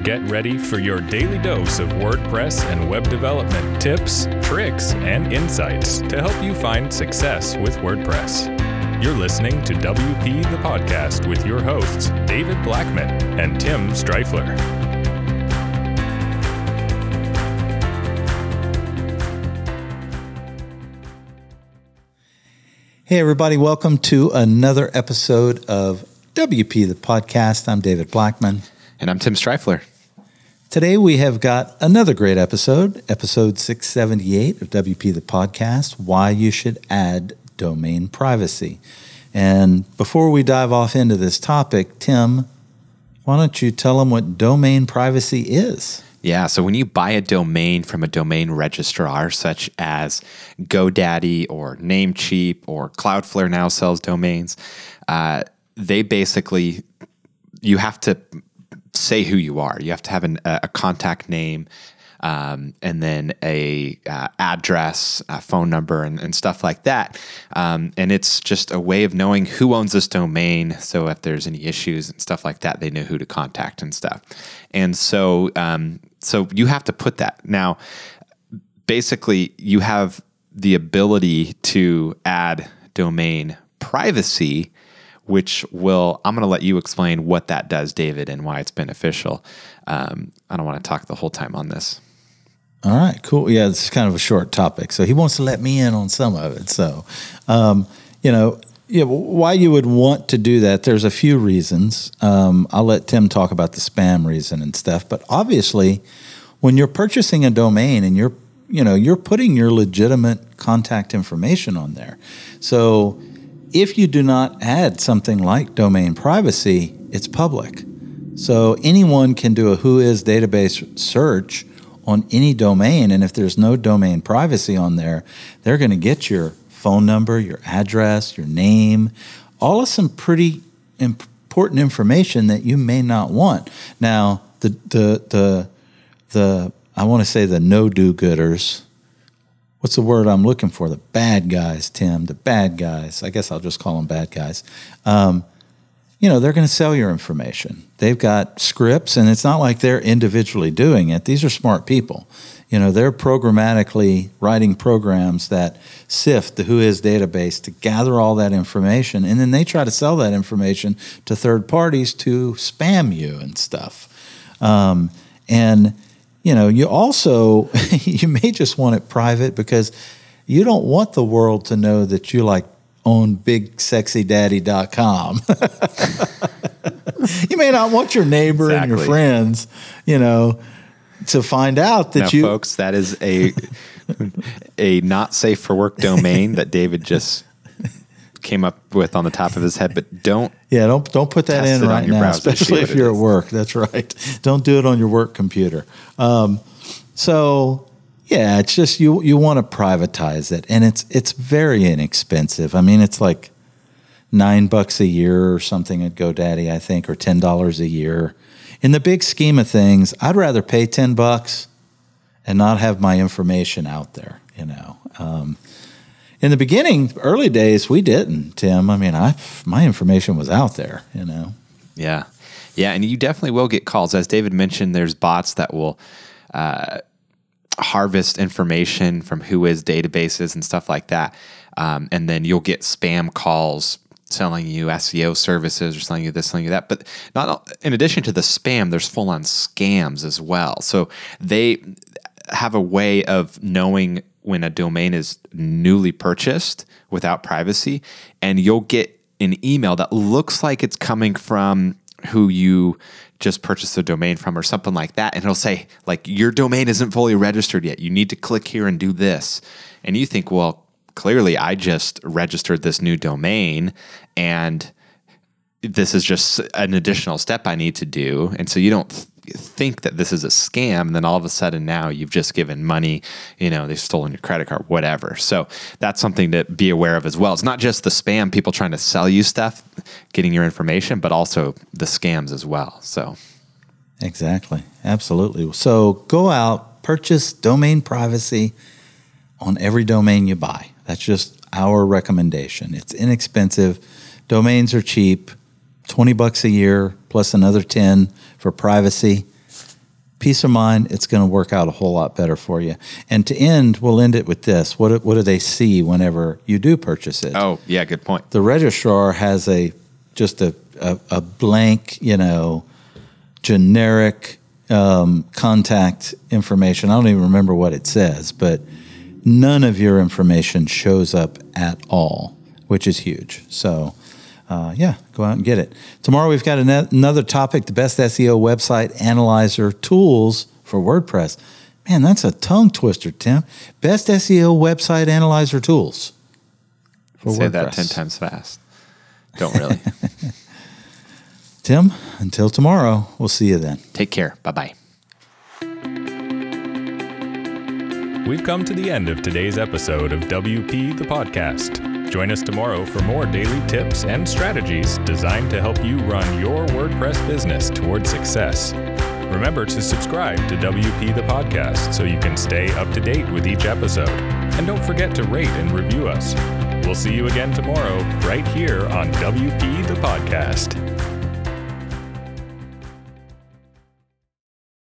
Get ready for your daily dose of WordPress and web development tips, tricks, and insights to help you find success with WordPress. You're listening to WP the Podcast with your hosts, David Blackman and Tim Streifler. Hey, everybody. Welcome to another episode of WP the Podcast. I'm David Blackman. And I'm Tim Streifler. Today we have got another great episode 678 of WP the Podcast, Why You Should Add Domain Privacy. And before we dive off into this topic, Tim, why don't you tell them what domain privacy is? Yeah, so when you buy a domain from a domain registrar such as GoDaddy or Namecheap or Cloudflare now sells domains, they basically, you have to say who you are. You have to have a contact name and then a address, a phone number, and stuff like that. And it's just a way of knowing who owns this domain. So if there's any issues and stuff like that, they know who to contact and stuff. And so you have to put that. Now, basically, you have the ability to add domain privacy, which I'm going to let you explain what that does, David, and why it's beneficial. I don't want to talk the whole time on this. All right, cool. Yeah, this is kind of a short topic. So he wants to let me in on some of it. So, why you would want to do that, there's a few reasons. I'll let Tim talk about the spam reason and stuff. But obviously, when you're purchasing a domain and you're putting your legitimate contact information on there. So if you do not add something like domain privacy, it's public. So anyone can do a Whois database search on any domain, and if there's no domain privacy on there, they're going to get your phone number, your address, your name, all of some pretty important information that you may not want. Now, the I want to say the no-do-gooders. What's the word I'm looking for? The bad guys, Tim. The bad guys. I guess I'll just call them bad guys. They're going to sell your information. They've got scripts, and it's not like they're individually doing it. These are smart people. They're programmatically writing programs that sift the Whois database to gather all that information, and then they try to sell that information to third parties to spam you and stuff. You also, you may just want it private because you don't want the world to know that you own bigsexydaddy.com. You may not want your neighbor and your friends, to find out that now, folks, that is a not safe for work domain that David just came up with on the top of his head, but don't put that in right now, especially if you're at work. That's right. Don't do it on your work computer. It's just you want to privatize it, and it's very inexpensive. I mean, it's like $9 a year or something at GoDaddy, I think, or $10 a year. In the big scheme of things, I'd rather pay $10 and not have my information out there. In the beginning, early days, we didn't, Tim. I mean, my information was out there. Yeah, and you definitely will get calls. As David mentioned, there's bots that will harvest information from Whois databases and stuff like that. And then you'll get spam calls selling you SEO services or selling you this, selling you that. But in addition to the spam, there's full-on scams as well. So they have a way of knowing when a domain is newly purchased without privacy, and you'll get an email that looks like it's coming from who you just purchased the domain from or something like that. And it'll say, your domain isn't fully registered yet. You need to click here and do this. And you think, well, clearly I just registered this new domain and this is just an additional step I need to do. And so you don't think that this is a scam. And then all of a sudden now you've just given money, they've stolen your credit card, whatever. So that's something to be aware of as well. It's not just the spam, people trying to sell you stuff, getting your information, but also the scams as well. So exactly. Absolutely. So go out, purchase domain privacy on every domain you buy. That's just our recommendation. It's inexpensive. Domains are cheap, $20 a year plus another $10 for privacy. peace of mind, it's going to work out a whole lot better for you. And to end, we'll end it with this. What do they see whenever you do purchase it? Oh, yeah, good point. The registrar has just a blank, generic contact information. I don't even remember what it says, but none of your information shows up at all, which is huge. So, go out and get it. Tomorrow we've got another topic, the best SEO website analyzer tools for WordPress. Man, that's a tongue twister, Tim. Best SEO website analyzer tools for WordPress. Say that 10 times fast. Don't really. Tim, until tomorrow, we'll see you then. Take care. Bye-bye. We've come to the end of today's episode of WP the Podcast. Join us tomorrow for more daily tips and strategies designed to help you run your WordPress business toward success. Remember to subscribe to WP the Podcast so you can stay up to date with each episode. And don't forget to rate and review us. We'll see you again tomorrow right here on WP the Podcast.